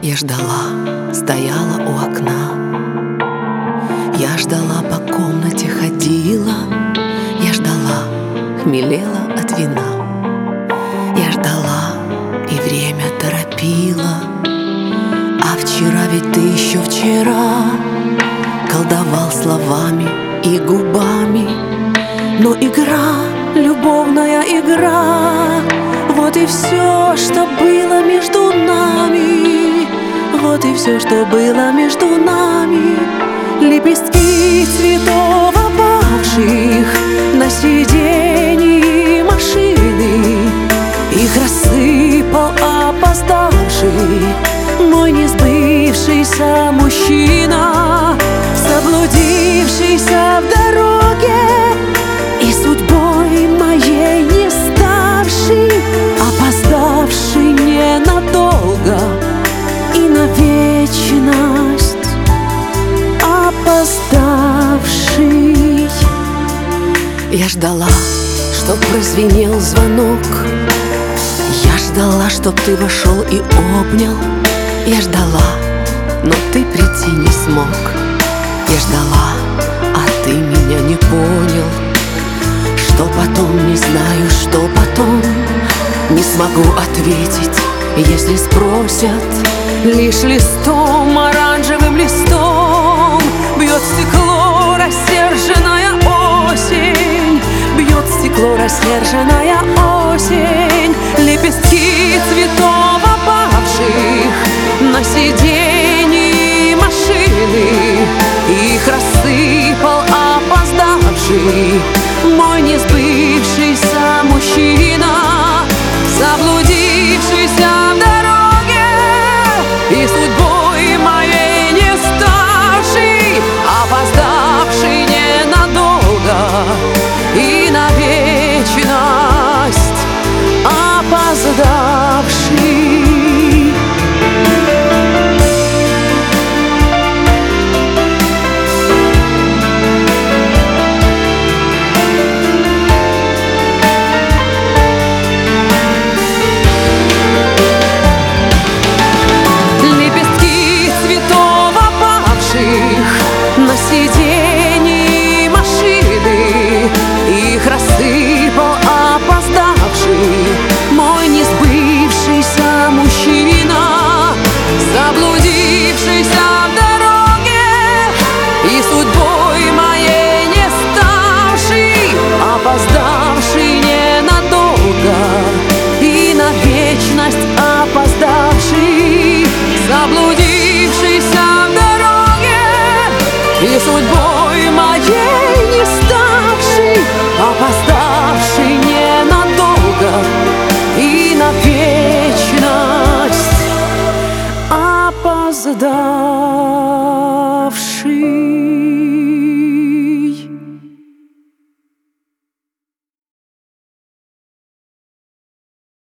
Я ждала, стояла у окна. Я ждала, по комнате ходила. Я ждала, хмелела от вина. Я ждала, и время торопила. А вчера ведь ты еще вчера колдовал словами и губами. Но игра, любовная игра, вот и все, что было между нами. Вот и все, что было между нами. Лепестки цветов опавших на сиденье машины. Их рассыпал опоздавший мой несбывшийся мужчина, заблудившийся в дороге и судьбой моей не ставший, опоздавший ненадолго и на вечность, опоздавший. Я ждала, чтоб прозвенел звонок. Я ждала, чтоб ты вошел и обнял. Я ждала, но ты прийти не смог. Я ждала, а ты меня не понял. Что потом, не знаю, что потом. Не смогу ответить, если спросят. Лишь листом, оранжевым листом бьет стекло рассерженная осень. Бьет стекло рассерженная осень. Лепестки цветов опавших на сиденье машины. Их рассыпал опоздавший мой несбывшийся мужчина, заблудившийся в дороге и судьбой моей не ставший, опоздавший ненадолго и на вечность, опоздавший. На сиденье машины их рассыпал опоздавший мой несбывшийся мужчина, заблудившийся в дороге и судьбой моей не ставший, опоздавший ненадолго и на вечность, опоздавший, заблудившийся и судьбой моей не ставший, опоздавший ненадолго и на вечность, опоздавший.